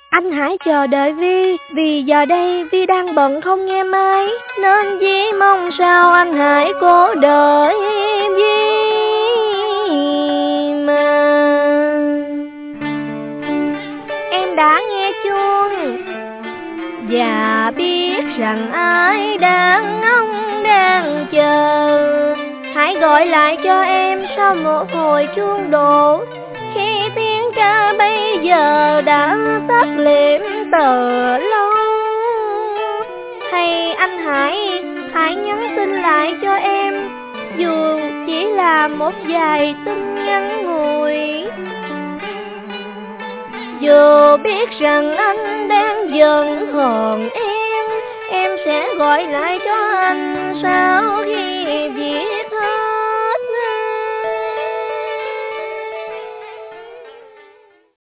Anh hãy chờ đợi Vi, vì giờ đây Vi đang bận không nghe máy, nên Vi mong sao anh hãy cố đợi Vi mà. Em đã nghe chuông và biết rằng ai đang ngóng đang chờ. Hãy gọi lại cho em sau một hồi chuông đổ, khi tiếng ca bây giờ đã tắt liệm từ lâu. Hay anh hãy nhắn tin lại cho em, dù chỉ là một vài tin ngắn ngủi. Dù biết rằng anh đang giận hờn em sẽ gọi lại cho anh sau khi về.